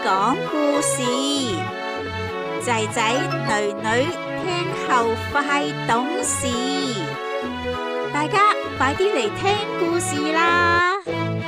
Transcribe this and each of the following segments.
講故事，仔仔女女聽後快懂事，大家快啲嚟聽故事啦！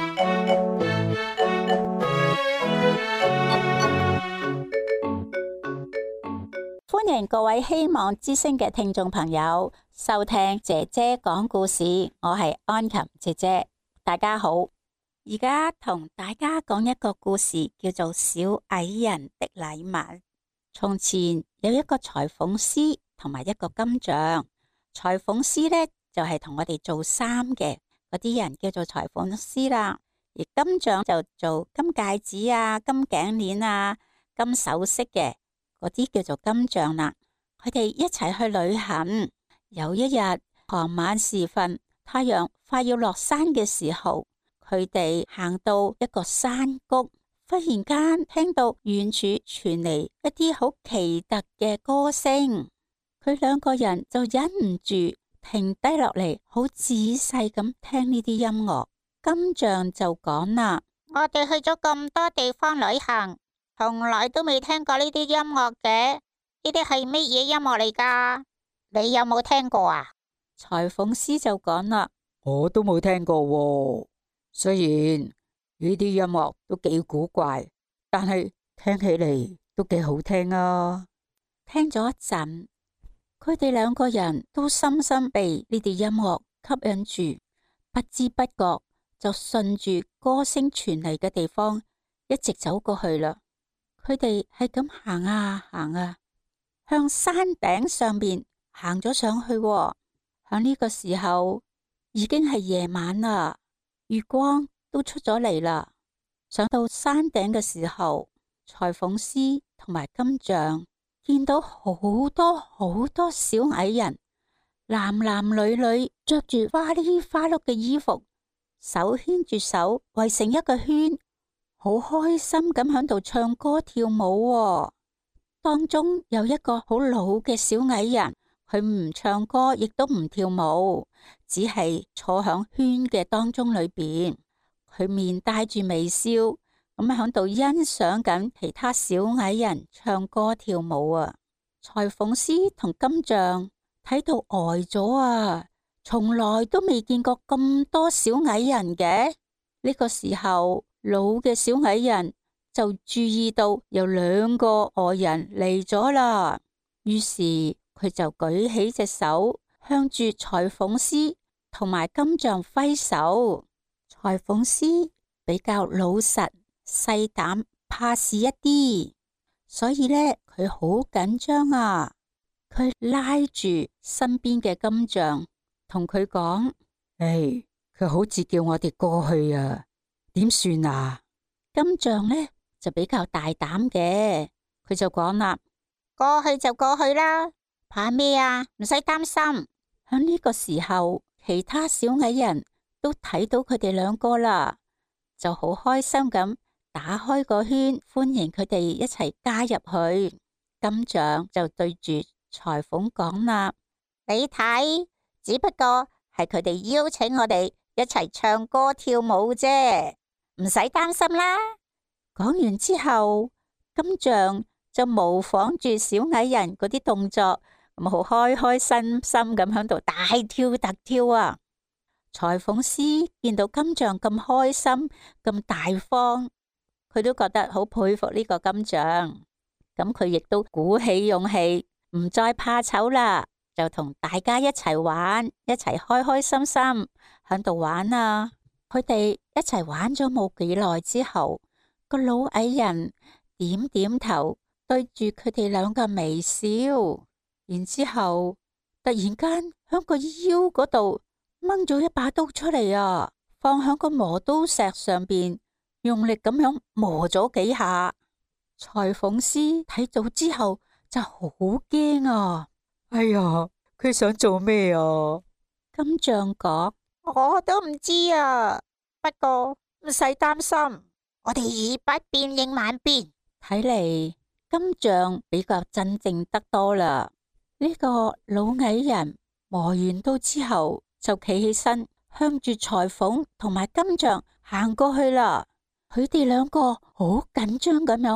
歡迎各位希望之聲嘅聽眾朋友收聽姐姐講故事，我係安琴姐姐，大家好。而家同大家講一個故事，叫做小矮人的禮物。從前有一個裁縫師同埋一個金匠。裁縫師呢，就係同我哋做衫嘅嗰啲人叫做裁縫師啦，而金匠就做金戒指啊、金頸鏈啊、金首飾嘅嗰啲叫做金匠啦。佢哋一齊去旅行。有一日傍晚時分，太陽快要落山嘅時候，佢哋行到一個山谷，忽然間聽到遠處傳嚟一啲好奇特嘅歌聲。佢兩個人就忍唔住停低落嚟，好仔細咁聽呢啲音樂。金匠就講啦： 我哋去咗咁多地方旅行，從來都未聽過呢啲音樂嘅，呢啲係乜嘢音樂嚟㗎？你有冇聽過啊？ 裁縫師就講啦： 我都冇聽過喎。雖然呢啲音樂都幾古怪，但係聽起嚟都幾好聽啊！ 聽咗一陣，佢哋兩個人都深深被呢啲音樂吸引住，不知不覺就順住歌聲傳嚟嘅地方一直走過去啦。佢哋係咁行啊行啊，向山頂上面行咗上去喎。響呢個時候已經係夜晚啦。月光都出咗嚟啦。上到山頂嘅時候，裁縫師同埋金匠見到好多小矮人，男男女女着住花里花碌嘅衣服，手牽住手圍成一個圈，好開心咁響度唱歌跳舞喎。當中有一個好老嘅小矮人，佢唔唱歌亦都唔跳舞，只係坐響圈嘅當中裏邊，佢面帶住微笑咁響度欣賞緊其他小矮人唱歌跳舞啊！裁縫師同金匠睇到呆咗啊，從來都未見過咁多小矮人嘅。呢個時候，老嘅小矮人就注意到有兩個外人嚟咗啦，於是佢就舉起隻手，向住裁縫師同埋金匠揮手。裁縫師比較老實、細膽、怕事一啲，所以呢，佢好緊張啊！佢拉住身邊嘅金匠，同佢講： 佢好似叫我哋過去啊，點算啊？ 金匠呢就比較大膽嘅，佢就講啦： 過去就過去啦。怕咩啊？唔使擔心。 響呢個時候，其他小矮人都睇到佢哋兩個啦，就好開心咁打開個圈，歡迎佢哋一齊加入去。金匠就對住裁縫講啦： 你睇，只不過係佢哋邀請我哋一齊唱歌跳舞啫，唔使擔心啦。 講完之後，金匠就模仿住小矮人嗰啲動作，咁好開心心咁響度大跳特跳啊！裁縫師見到金匠咁開心咁大方，佢都覺得好佩服呢個金匠。咁佢亦都鼓起勇氣，唔再怕醜啦，就同大家一齊玩，一齊開開心心響度玩啊！佢哋一齊玩咗冇幾耐之後，個老矮人點點頭，對住佢哋兩個微笑。然之後突然間響個腰嗰度掹咗一把刀出嚟啊，放響個磨刀石上邊，用力咁樣磨咗幾下。裁縫師睇到之後就好驚啊！ 哎呀，佢想做咩啊？ 金匠講： 我都唔知啊，不過唔使擔心，我哋以不變應萬變。 睇嚟金匠比較鎮靜得多啦。呢個老矮人磨完刀之後就企起身，向住裁縫同埋金匠行過去啦。佢哋兩個好緊張咁樣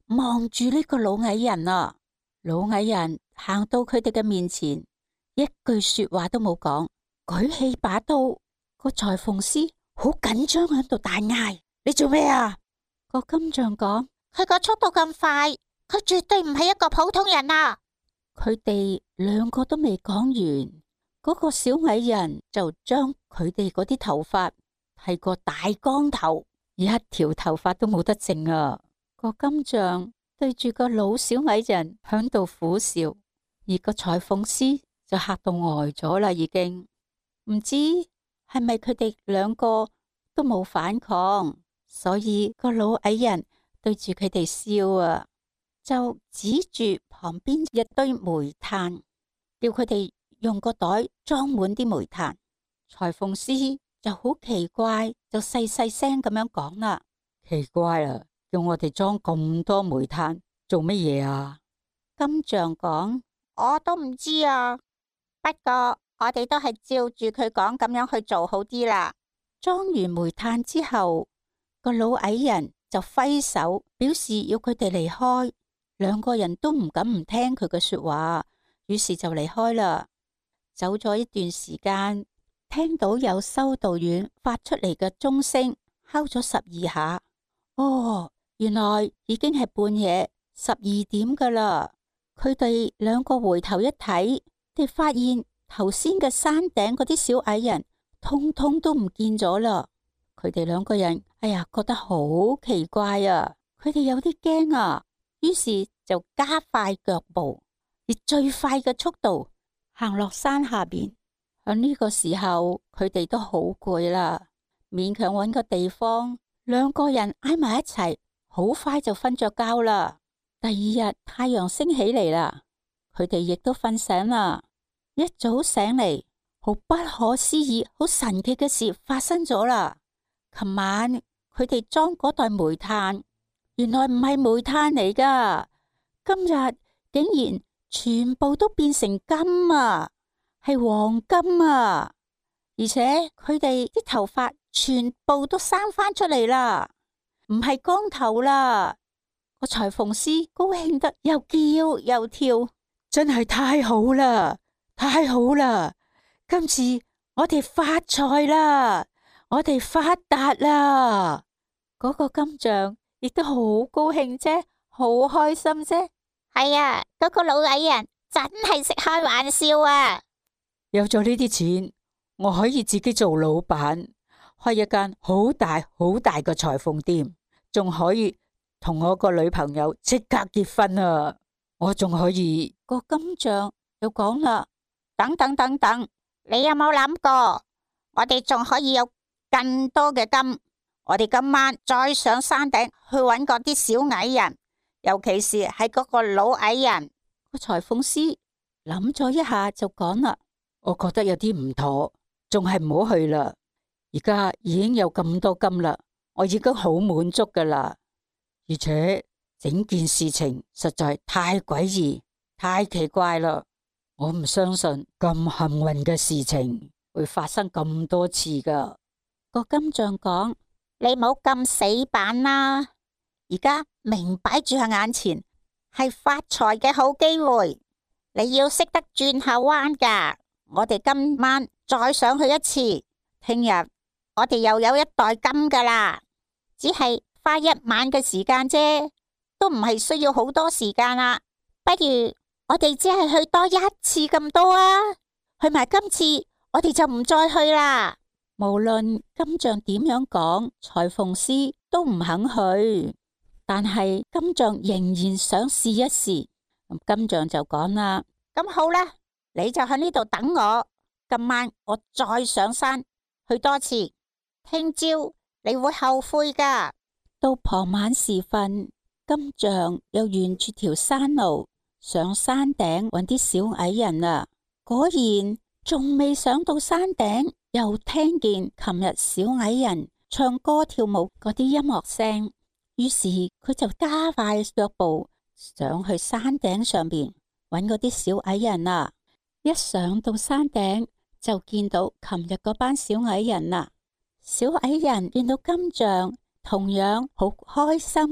望住呢個老矮人啊。老矮人行到佢哋嘅面前，一句說話都冇講，舉起把刀。個裁縫師好緊張喺度大嗌：你做咩啊？個金匠講： 佢個速度咁快，佢絕對唔係一個普通人啊！ 佢哋兩個都未講完，嗰個小矮人就將佢哋嗰啲頭髮剃個大光頭，一條頭髮都冇得剩啊！個金匠對住個老小矮人響度苦笑，而個裁縫師就嚇到呆咗啦，已經唔知係咪佢哋兩個都冇反抗，所以個老矮人對住佢哋笑啊，就指住旁邊一堆煤炭，叫佢哋用個袋裝滿啲煤炭。裁縫師就好奇怪，就細細聲咁樣講啦：奇怪啊，叫我哋裝咁多煤炭做乜嘢啊？金匠講： 我都唔知啊，不過我哋都係照住佢講咁樣去做好啲啦。 裝完煤炭之後，個老矮人就揮手表示要佢哋離開。兩個人都唔敢唔聽佢嘅說話，於是就離開啦。走咗一段時間，聽到有修道院發出嚟嘅鐘聲，敲咗12下。哦，原來已經係半夜12點噶啦。佢哋兩個回頭一睇，哋發現頭先嘅山頂嗰啲小矮人通通都唔見咗啦。佢哋兩個人，哎呀，覺得好奇怪啊！佢哋有啲驚啊，於是就加快腳步，以最快嘅速度行落山下邊。喺呢個時候，佢哋都好攰啦，勉強揾個地方，兩個人挨埋一齊，好快就瞓着覺啦。第二日太陽升起嚟啦，佢哋亦都瞓醒啦。一早醒嚟，好不可思議、好神奇嘅事發生咗啦。琴晚佢哋裝嗰袋煤炭，原來唔係煤炭嚟噶，今日竟然全部都變成金啊，係黃金啊！而且佢哋啲頭髮全部都生翻出嚟啦，唔係光頭啦。個裁縫師高興得又叫又跳，真係太好啦，太好啦！今次我哋發財啦，我哋發達啦！嗰個金匠亦都好高興啫，好開心啫。 係啊，嗰個老矮人真係識開玩笑啊！ 有咗呢啲錢，我可以自己做老闆，開一間好大好大嘅裁縫店，仲可以同我個女朋友即刻結婚啊！我仲可以。 個金匠又講啦： 等等等等，你有冇諗過，我哋仲可以有更多嘅金？我哋今晚再上山頂去揾嗰啲小矮人，尤其是係嗰個老矮人。 個裁縫師諗咗一下就講啦： 我覺得有啲唔妥，仲係唔好去啦。而家已經有咁多金啦，我已經好滿足噶啦。而且整件事情實在太詭異、太奇怪啦。我唔相信咁幸運嘅事情會發生咁多次噶。 個金匠講： 你冇咁死板啦，而家明擺住喺眼前，係發財嘅好機會，你要識得轉下彎噶。我哋今晚再上去一次，聽日我哋又有一袋金噶啦，只係花一晚嘅時間啫，都唔係需要好多時間啦。不如我哋只係去多一次咁多啊，去埋今次，我哋就唔再去啦。 無論金匠點樣講，裁縫師都唔肯去，但係金匠仍然想試一試。金匠就講啦： 咁好啦，你就喺呢度等我，今晚我再上山去多次，聽朝你會後悔噶。 到傍晚時分，金匠又沿住條山路上山頂揾啲小矮人啦。果然仲未上到山頂，又聽見琴日小矮人唱歌跳舞嗰啲音樂聲，於是佢就加快腳步上去山頂上邊揾嗰啲小矮人啦。一上到山頂就見到琴日嗰班小矮人啦。小矮人見到金匠，同樣好開心咁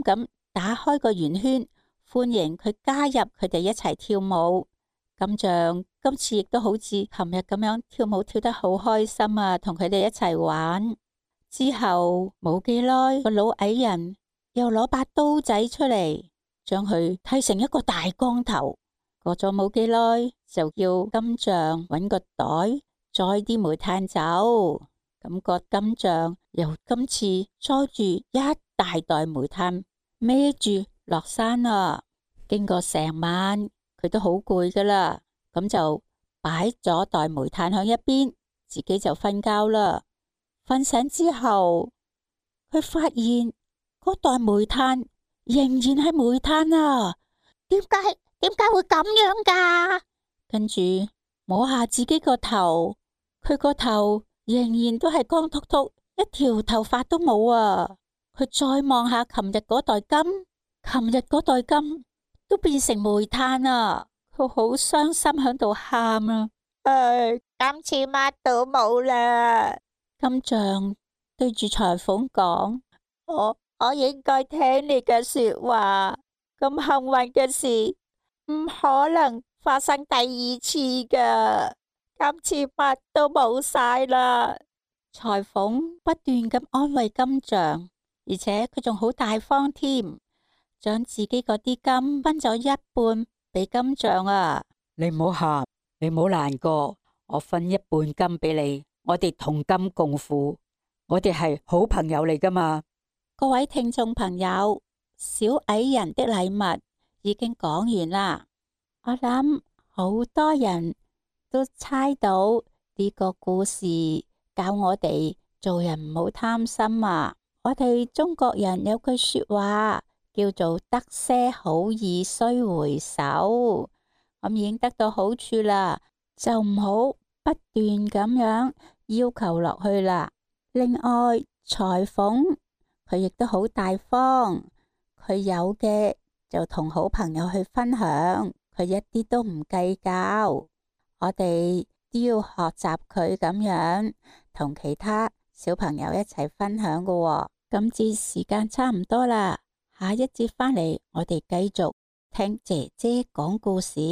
打開個圓圈，歡迎佢加入佢哋一齊跳舞。金像今次亦都好似琴日咁樣跳舞跳得好開心啊，同佢哋一齊玩。之後冇幾耐，個老矮人又攞把刀仔出嚟，將佢剃成一個大光頭。過咗冇幾耐，就叫金像搵個袋載啲煤炭走。咁個金像又今次載住一大袋煤炭，孭住落山啦。經過成晚，佢都好攰噶啦，咁就擺咗袋煤炭喺一邊，自己就瞓覺啦。瞓醒之後，佢發現嗰袋煤炭仍然係煤炭啊！ 點解會咁樣噶？ 跟住摸下自己個頭，佢個頭仍然都係光禿禿，一條頭髮都冇啊！佢再望下琴日嗰袋金，琴日嗰袋金都變成煤炭啊！佢好傷心，響度喊啊！ 今次乜都冇啦！ 金像對住裁縫講： 我應該聽你嘅說話，咁幸運嘅事唔可能發生第二次噶，今次乜都冇晒啦。 裁縫不斷咁安慰金像，而且佢仲好大方添，將自己嗰啲金分咗一半俾金像啊！ 你唔好喊，你唔好難過，我分一半金俾你，我哋同甘共苦，我哋係好朋友嚟噶嘛。 各位聽眾朋友，小矮人的禮物已經講完啦。我諗好多人都猜到呢個故事教我哋做人唔好貪心啊。我哋中國人有句說話叫做得些好意須回首，咁已經得到好處啦，就唔好不斷咁樣要求落去啦。另外，裁縫佢亦都好大方，佢有嘅就同好朋友去分享，佢一啲都唔計較。我哋都要學習佢咁樣，同其他小朋友一齊分享㗎喎。今次時間差唔多啦，下一節返嚟，我哋繼續聽姐姐講故事。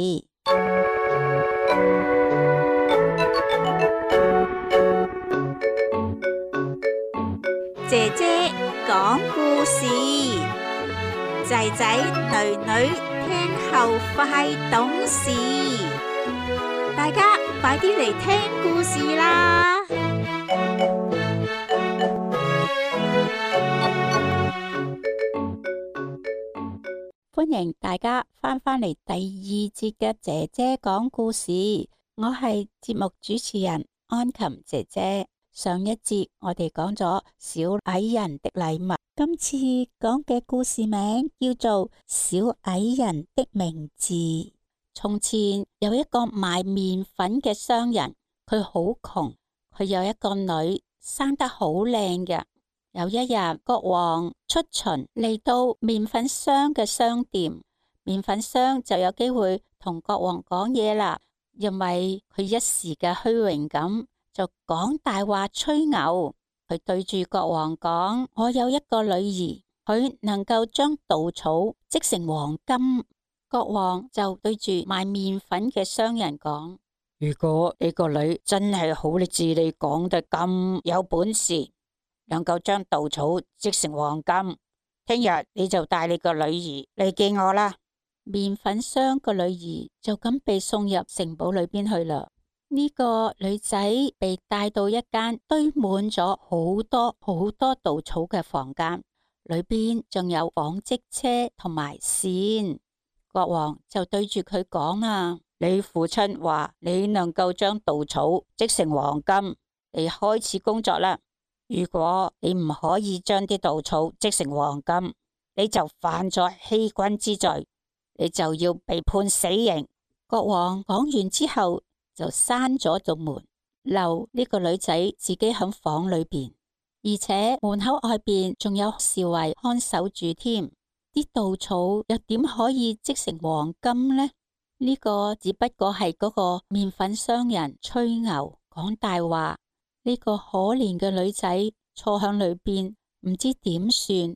姐姐講故事，仔仔女女聽後快懂事，大家快啲嚟聽故事啦！ 歡迎大家返嚟第二節嘅姐姐講故事，我係節目主持人安琴姐姐。上一節我哋講咗小矮人的禮物，今次講嘅故事名叫做小矮人的名字。從前有一個賣麵粉嘅商人，佢好窮，佢有一個女生得好靚嘅。有一日，國王出巡嚟到麵粉商嘅商店，麵粉商就有機會同國王講嘢啦，因為佢一時嘅虛榮感，就講大話吹牛。佢對住國王講：我有一個女兒，佢能夠將稻草織成黃金。國王就對住賣麵粉嘅商人講： 如果你個女真係好似你講得咁有本事，能夠將稻草織成黃金，聽日你就帶你個女兒嚟見我啦。 麵粉商個女兒就咁被送入城堡裏邊去啦。呢個女仔被帶到一間堆滿咗好多稻草嘅房間，裏邊仲有紡織車同埋線。國王就對住佢講啊：你父親話你能夠將稻草織成黃金，你開始工作啦。如果你唔可以將啲稻草織成黃金，你就犯咗欺君之罪，你就要被判死刑。國王講完之後，就閂咗道門，留呢個女仔自己喺房裏邊，而且門口外邊仲有侍衛看守住添。啲稻草又點可以織成黃金呢？呢個只不過係嗰個麵粉商人吹牛講大話。呢個可憐嘅女仔坐響裏邊，唔知點算。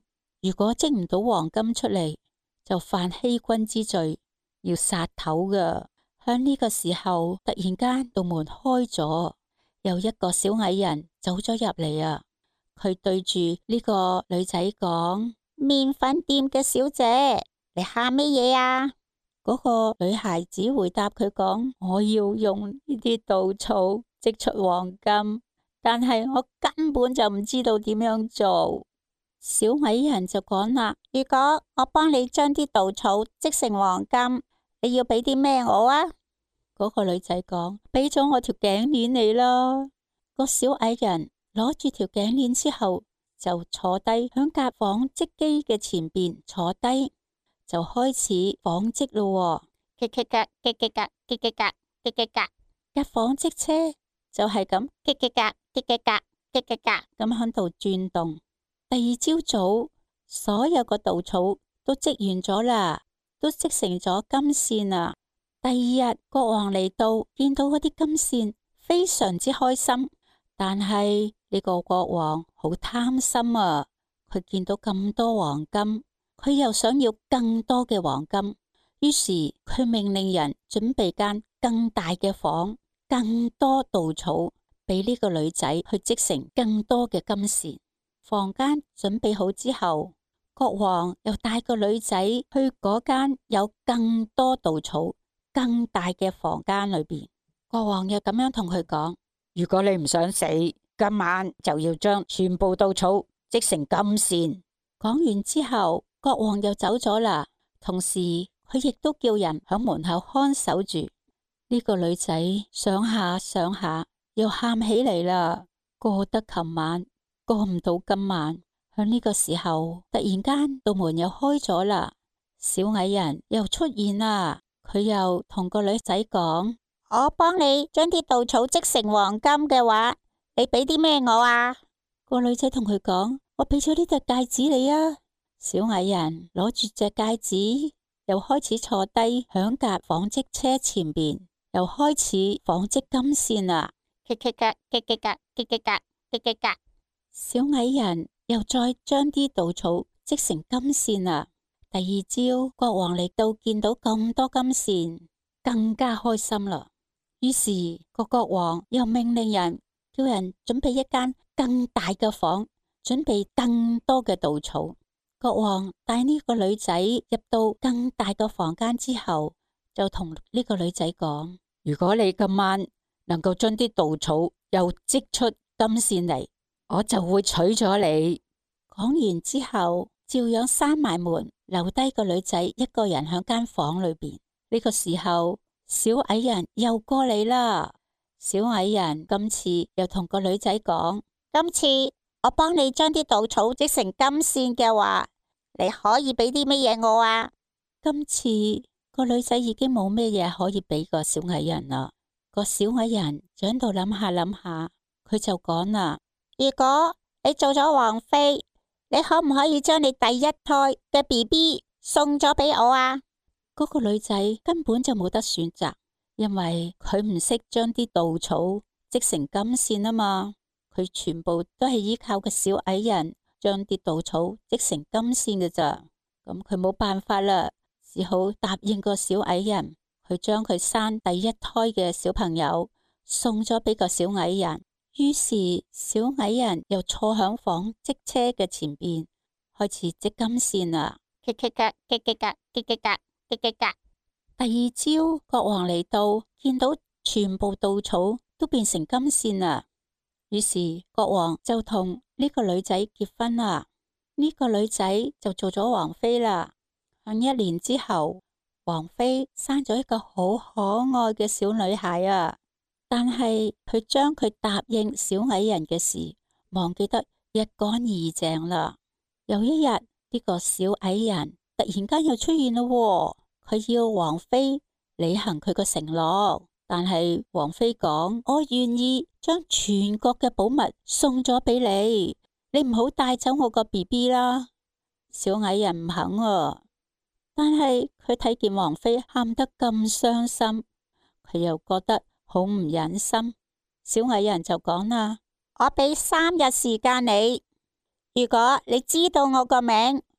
如果織唔到黃金出嚟，就犯欺君之罪，要殺頭噶。響呢個時候，突然間道門開咗，有一個小矮人走咗入嚟啊！佢對住呢個女仔講：麵粉店嘅小姐，你喊咩嘢啊？嗰個女孩子回答佢講：我要用呢啲稻草織出黃金，但係我根本就唔知道點樣做。小矮人就講啦：如果我幫你將啲稻草織成黃金，你要俾啲咩我啊？嗰個女仔講：俾咗我條頸鏈你啦。個小矮人攞住條頸鏈之後，就坐低響架紡織機嘅前邊坐低，就開始紡織咯。嘰嘰格，嘰嘰格，嘰嘰格，嘰嘰格，架紡織車就係咁嘰嘰格，嘰嘰格，嘰嘰格咁響度轉動。第二朝早，所有個稻草都織完咗啦，都織成咗金線啦。第二日，國王嚟到，見到嗰啲金線，非常之開心。但係呢個國王好貪心啊！佢見到咁多黃金，佢又想要更多嘅黃金，於是佢命令人準備間更大嘅房，更多稻草，俾呢個女仔去織成更多嘅金線。房間準備好之後，國王又帶個女仔去嗰間有更多稻草、更大嘅房間裏邊。國王又咁樣同佢講： 如果你唔想死，今晚就要將全部稻草織成金線。 講完之後，國王又走咗啦。同時，佢亦都叫人響門口看守住。呢個女仔想下想下，又喊起嚟啦。過得琴晚，過唔到今晚。響呢個時候，突然間道門又開咗啦，小矮人又出現啦。佢又同個女仔講：我幫你將啲稻草織成黃金嘅話，你俾啲咩我啊？個女仔同佢講：我俾咗呢隻戒指你啊。小矮人攞住隻戒指，又開始坐低響架紡織車前邊，又開始紡織金線啦。嘰嘰格，嘰嘰格，嘰嘰格，嘰嘰格。小矮人又再將啲稻草織成金線啦。第二朝，國王嚟到，見到咁多金線，更加開心啦。於是個國王又命令人叫人準備一間更大嘅房，準備更多嘅稻草。國王帶呢個女仔入到更大嘅房間之後，就同呢個女仔講： 如果你今晚能夠將啲稻草又織出金線嚟，我就會娶咗你。 講完之後，照樣閂埋門，留低個女仔一個人喺間房裏邊。呢個時候，小矮人又過嚟啦。小矮人今次又同個女仔講：今次我幫你將啲稻草織成金線嘅話，你可以俾啲乜嘢我啊？今次個女仔已經冇咩嘢可以俾個小矮人啦。個小矮人就喺度諗下諗下，佢就講啦：如果你做咗王妃，你可唔可以將你第一胎嘅 BB 送咗俾我啊？嗰個女仔根本就冇得選擇，因為佢唔識將啲稻草織成金線啊嘛。佢全部都係依靠個小矮人將啲稻草織成金線嘅咋。咁佢冇辦法啦，只好答應個小矮人，佢將佢生第一胎嘅小朋友送咗俾個小矮人。於是小矮人又坐響紡織車嘅前邊，開始織金線啦。嘰嘰格，嘰嘰格，嘰嘰格，嘰嘰格。第二朝，國王嚟到，見到全部稻草都變成金線啦。於是國王就同呢個女仔結婚啦。呢個女仔就做咗王妃啦。喺1年之後，王妃生咗一個好可愛嘅小女孩啊。但係佢將佢答應小矮人嘅事忘記得一乾二淨啦。有一日，呢個小矮人突然間又出現咯。佢要王妃履行佢個承諾，但係王妃講：我願意將全國嘅寶物送咗俾你，你唔好帶走我個 BB 啦。小矮人唔肯啊，但係佢睇見王妃喊得咁傷心，佢又覺得好唔忍心。小矮人就講啦：我俾3日時間你，如果你知道我個名，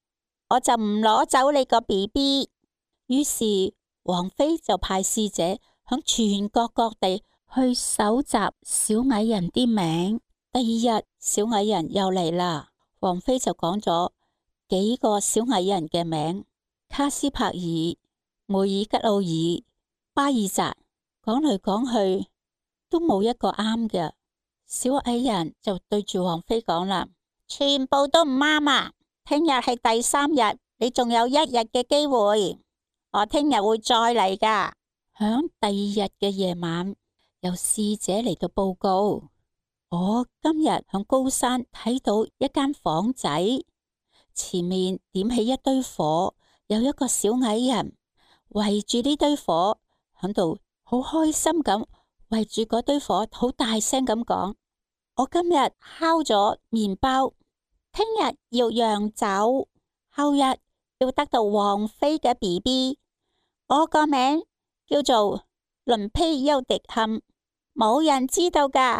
我就唔攞走你個 BB。 於是王妃就派使者響全國各地去搜集小矮人啲名。第二日，小矮人又嚟啦，王妃就講咗幾個小矮人嘅名：卡斯柏爾、梅爾吉奧爾、巴爾扎。講嚟講去都冇一個啱嘅。小矮人就對住王妃講啦： 全部都唔啱啊！聽日係第3日，你仲有1日嘅機會。我聽日會再嚟噶。 響第2日嘅夜晚，有使者嚟到報告：我今日響高山睇到一間房仔，前面點起一堆火，有一個小矮人圍住呢堆火響度，好開心咁圍住嗰堆火，好大聲咁講：我今日烤咗麵包， 聽日要釀酒，後日要得到王妃嘅 BB。我個名叫做倫披優迪坎，冇人知道噶，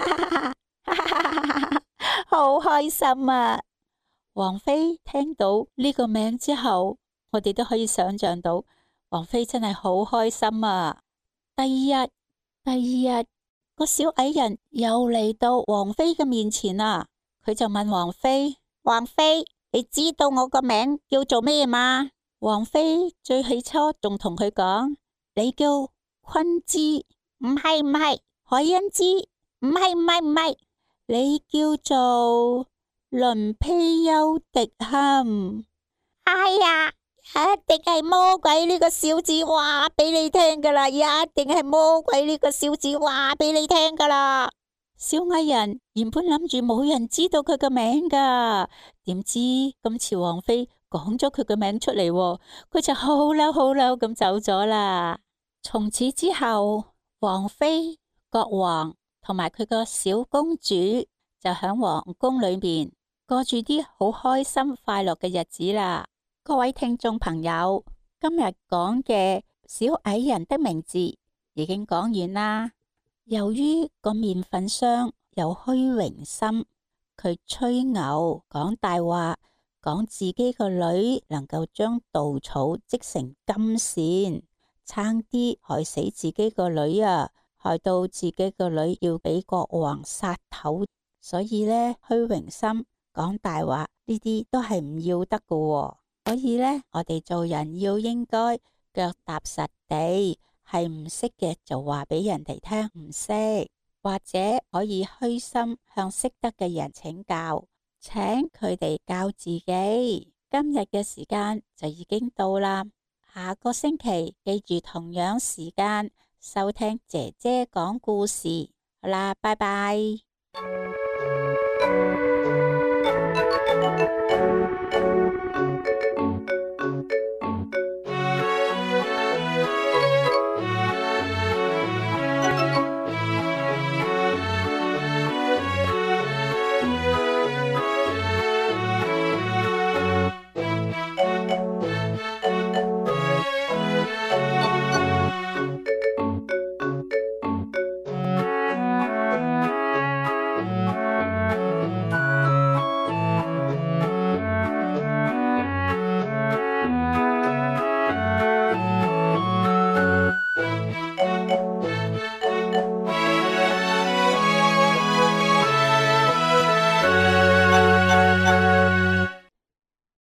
好開心啊！ 王妃聽到呢個名之後，我哋都可以想象到，王妃真係好開心啊！第二日，個小矮人又嚟到王妃嘅面前啦，佢就問王妃： 王妃，你知道我個名叫做咩嗎？ 王妃最起初仲同佢講：你叫昆茲？ 唔係， 海恩茲？ 唔係， 你叫做倫披優迪坎？ 哎呀，一定係魔鬼呢個小子話俾你聽噶啦，一定係魔鬼呢個小子話俾你聽噶啦。 小矮人原本諗住冇人知道佢個名噶，點知今次王妃講咗佢個名出嚟，佢就好嬲咁走咗啦。從此之後，王妃、國王同埋佢個小公主就響皇宮裏面過住啲好開心快樂嘅日子啦。各位聽眾朋友，今日講嘅小矮人的名字已經講完啦。由於個麵粉商有虛榮心，佢吹牛講大話，講自己個女能夠將稻草織成金線，差啲害死自己個女啊，害到自己個女要俾國王殺頭。所以呢，虛榮心講大話呢啲都係唔要得噶喎。所以呢，我哋做人要應該腳踏實地，係唔識嘅就話俾人哋聽唔識，或者可以虛心向識得嘅人請教，請佢哋教自己。今日嘅時間就已經到啦，下個星期記住同樣時間收聽姐姐講故事。好啦，拜拜。